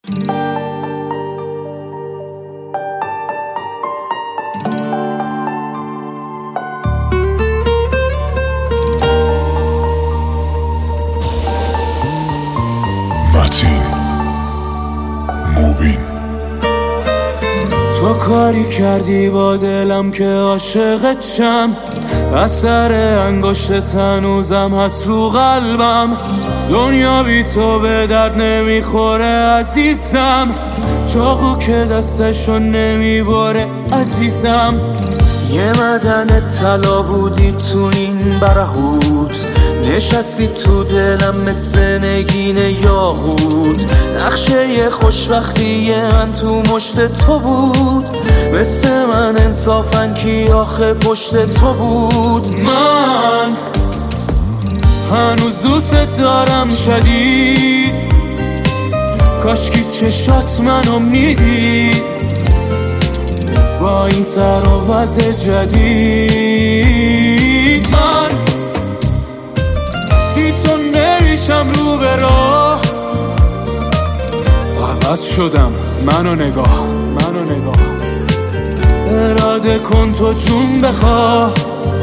تو کاری کردی با دلم که عاشقت شم، اثر انگشتت هنوزم هست رو قلبم. دنیا بی تو به درد نمیخوره عزیزم، چاقو که دستشو نمیباره عزیزم. یه معدن طلا بودی تو این برهوت، نشستی تو دلم مثل نگین یاقوت. نقشه خوشبختی من تو مشت تو بود، مثل من انصافاً کی آخه پشت تو بود. من هنوز دوست دارم شدید، کاشکی چشات منو میدید با این سر و وضع جدید. من بی تو نمیشم رو به راه، عوض شدم منو نگاه اراده کن تو جون بخواه.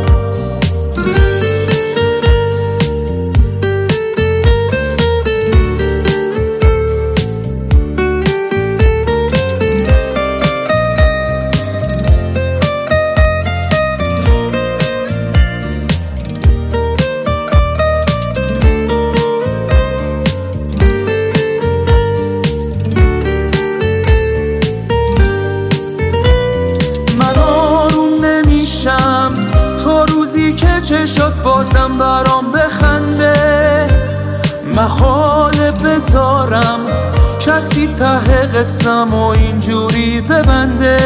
تو روزی که چشات بازم برام بخنده، محاله بذارم کسی ته قسم و اینجوری ببنده.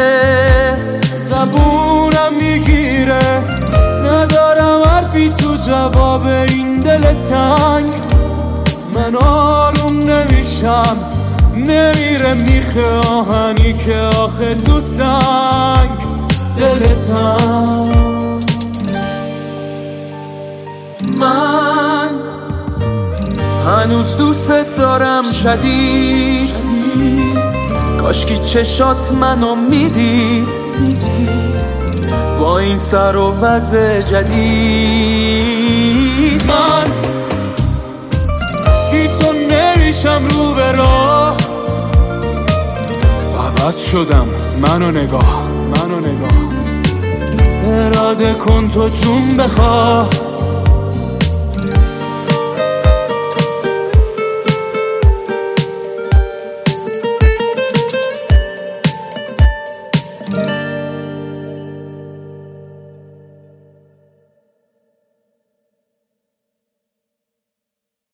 زبونم میگیره ندارم حرفی تو جواب این دل تنگ. من آروم نمیشم نمیره میخه آهنی که آخه تو سنگ دلتم. من هنوز دوست دارم شدید، کاشکی چشات منو میدید با این سر و وضع جدید. من بی تو نمیشم رو به راه، عوض شدم منو نگاه اراده کن تو جون بخواه.